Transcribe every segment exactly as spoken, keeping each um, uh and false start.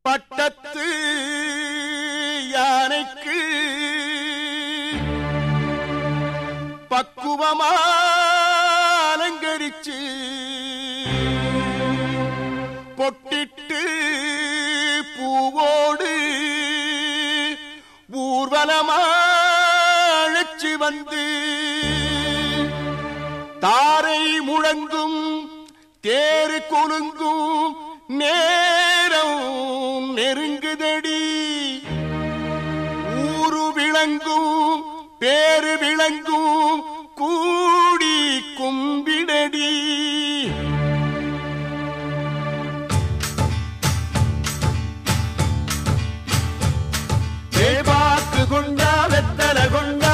பட்டத்து யானைக்கு பக்குவமா அலங்கரிச்சு பொட்டிட்டு பூவோடு ஊர்வலமா அழைச்சு வந்து தாரை முழங்கும் தேரு கொலுங்கும் நேரம் நெருங்குதடி ஊரு விளங்கும் பேரு விளங்கும் கூடி கும்பிடடி தேவாக்கு கொண்டா வெத்தல கொண்டா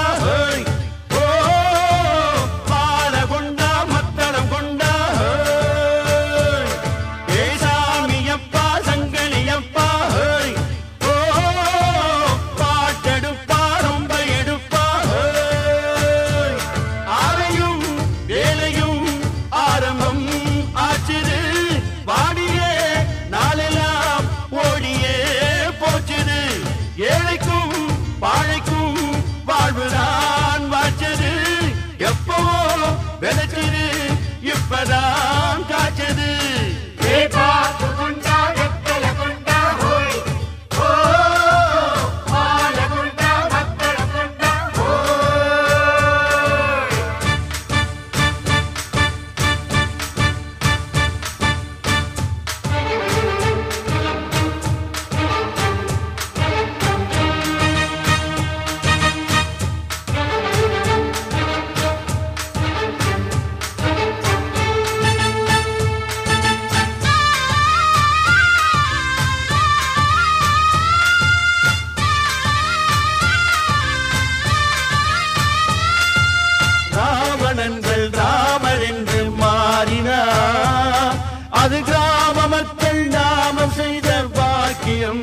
இப்பதான் காய்ச்சது ராமர் என்று மாறினார் அது கிராம மக்கள் நாமம் செய்த பாக்கியம்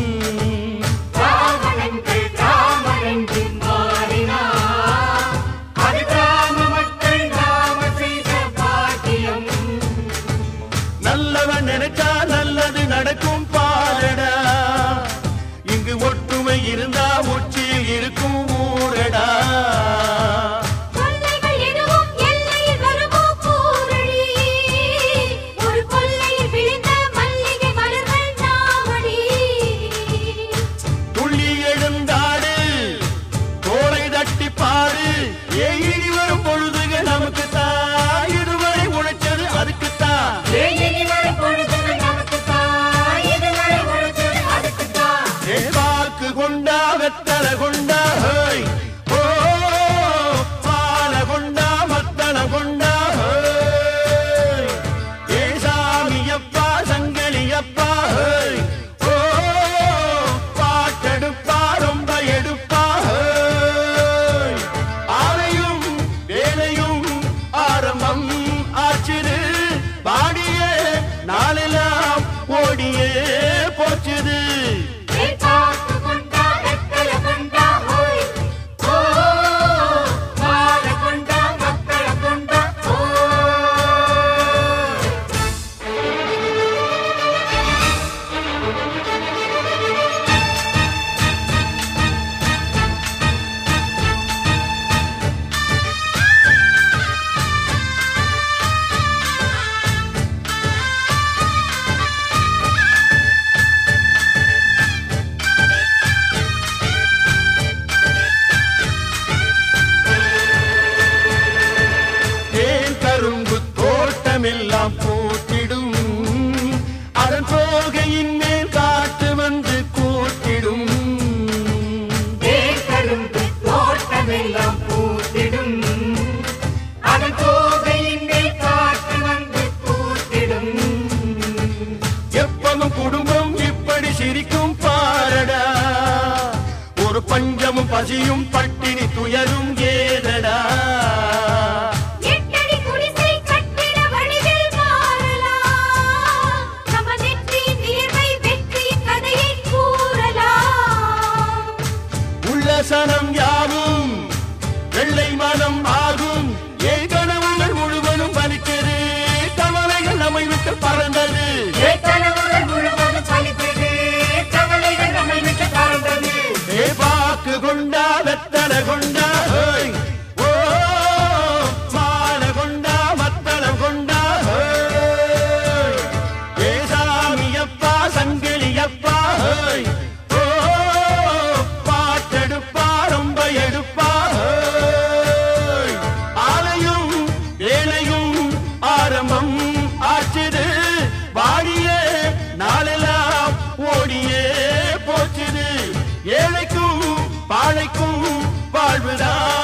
நல்லவன் நினைச்சா நல்லது நடக்கும் பாரடா இங்கு ஒற்றுமை இருந்தா உச்சியில் இருக்கும் ஊரடா கொண்டா வெத்தல கொண்டா ஓ பால கொண்டா மத்தள கொண்டா ஏ சாமியப்பா சங்கலியப்பா ஓ பாட்டெடுப்பா ரொம்ப எடுப்பா ஆலையும் வேலையும் ஆரம்பம் ஆச்சுது பாடியே நாளெல்லாம் ஓடியே போச்சுது எல்லாம் போட்டிடும் அதன் போகையின் மேல் காற்று வந்து கூட்டிடும் தோட்டமெல்லாம் போட்டிடும் அதன் போகையின் மேல் காற்று வந்து கூட்டிடும் எப்பவும் குடும்பம் இப்படி சிரிக்கும் பாரடா ஒரு பஞ்சமும் பசியும் பட்டினி துயரும் ஏதடா சனம் யாவும் வெள்ளை மனம் ஆகும் ஏ கனவுகள் முழுவதும் பலிக்கிறது கவலைகள் நம்மை விட்டு பறந்தது ஏ கனவுகள் முழுவதும் பலிக்கிறது பாதிக்கும் வாழ்வுதான்